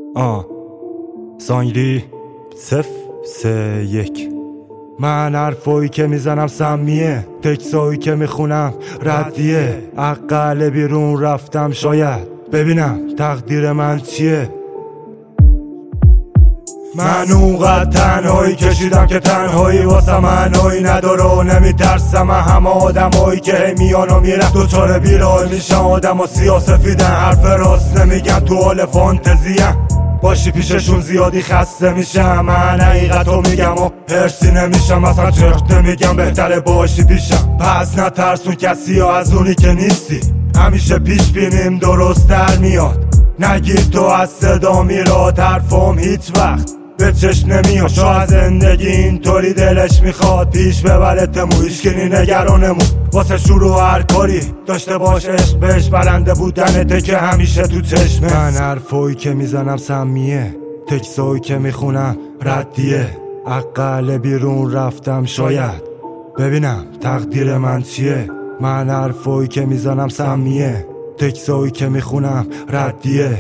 سانگلی 031. من حرفایی که میزنم سمیه، تکسایی که میخونم ردیه. عقل بیرون رفتم شاید ببینم تقدیر من چیه. من اونقدر تنهایی کشیدم که تنهایی واسه معنایی نداره و نمیترسم. من همه آدمایی که میان و میرن دوچاره بیرای میشن. آدم و سیاسفیدن، حرف راست نمیگن، تو حال فانتزیه باشی پیششون زیادی خسته میشم. من حقیقتو میگم و هرسی نمیشم، اصلا چرت نمیگم، بهتره باشی پیشم. پس نترسون کسی یا از اونی که نیستی، همیشه پیش بینیم درست در میاد. نگیر تو از صدا میراد، حرفم هیچ وقت به چشم نمیاد. شاید زندگی اینطوری دلش میخواد پیش ببرتمو، هیچکی نگرانمون واسه شروع هر کاری داشته باش عشق بهش. برنده بودنته که همیشه تو چشمه. من حرفایی که میزنم سمیه، تکسایی که میخونم ردیه. عقل بیرون رفتم شاید ببینم تقدیر من چیه. من حرفایی که میزنم سمیه، تکسایی که میخونم ردیه.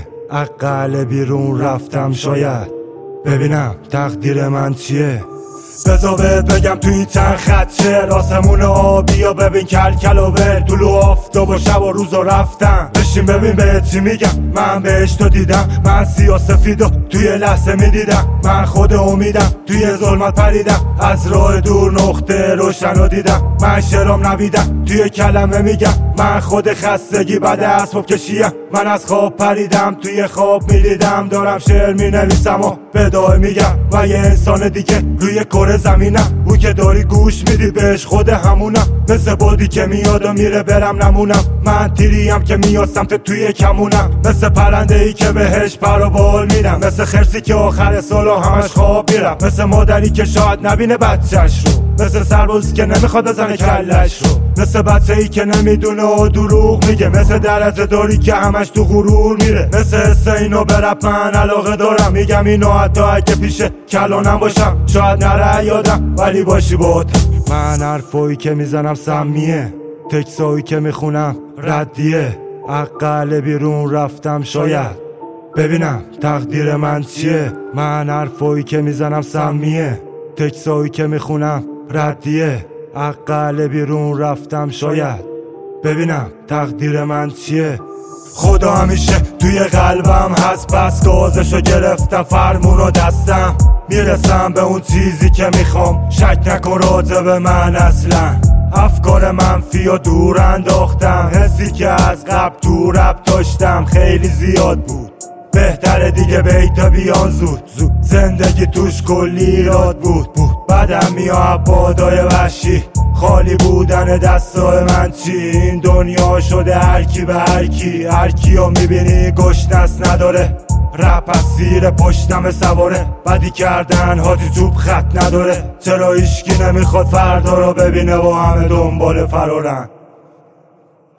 عقل بیرون رفتم شاید ببینم تقدیر من چیه. بذار بهت بگم تو این چند خط شعر، آسمون آبی و ببین کل و ول. طلوع آفتاب و شب و روز رفتم، بشین ببین بهت چی میگم. من بهش تو دیدم، من سیاسفید و توی لحظه میدیدم. من خود امیدم توی ظلمت پریدم، از راه دور نقطه روشن رو دیدم. من شعرام نویدم توی کلمه میگم. من خود خستگی بعد اسباب کشیم. من از خواب پریدم توی خواب میدیدم، دارم شعر مینویسم و بدای میگم. و یه انسان دیگه روی کره زمینم، او که داری گوش میدی بهش خود همونم. مثل بادی که میاد و میره برم نمونم. من تیریم که میاد سمت توی کمونم، مثل پرنده ای که بهش پر و بال میدم. مثل خرسی که آخر سالو همش خواب میرم، مثل مادری که شاید نبینه بچهش رو، مثل سربازی که نمیخواد بزنه کلش رو، مثل بچه ای که نمیدونه و دروغ میگه، مثل درجه داری که همش تو غرور میره. مثل حسه اینو به رپ من علاقه دارم، میگم اینو حتی اگه پیش کلانم باشم شاید نره یادم ولی باشی باد. من حرفایی که میزنم سمیه، تکسایی که میخونم ردیه. عقل بیرون رفتم شاید ببینم تقدیر من چیه. من حرفایی که میزنم سمیه، تکسایی که میخونم ردیه. عقل بیرون رفتم شاید ببینم تقدیر من چیه. خدا همیشه توی قلبم هست، بس گازشو گرفتم فرمونو دستم. میرسم به اون چیزی که میخوام، شک نکن راجع به من اصلا. افکار منفی و دور انداختم، حسی که از قبل تو رپ داشتم خیلی زیاد بود. بهتره دیگه بیتا بیان زود، زندگی توش کلی ایراد بود. بعدم میاد بادای وحشی، خالی بودن دستای من چی. این دنیا شده هرکی به هرکی، هرکیو میبینی گشنس نداره. رپ از زیر پشتم سواره، بدی کردن حاجی چوب خط نداره. چرا هیچکی نمیخواد فردا رو ببینه و همه دنبال فرارن.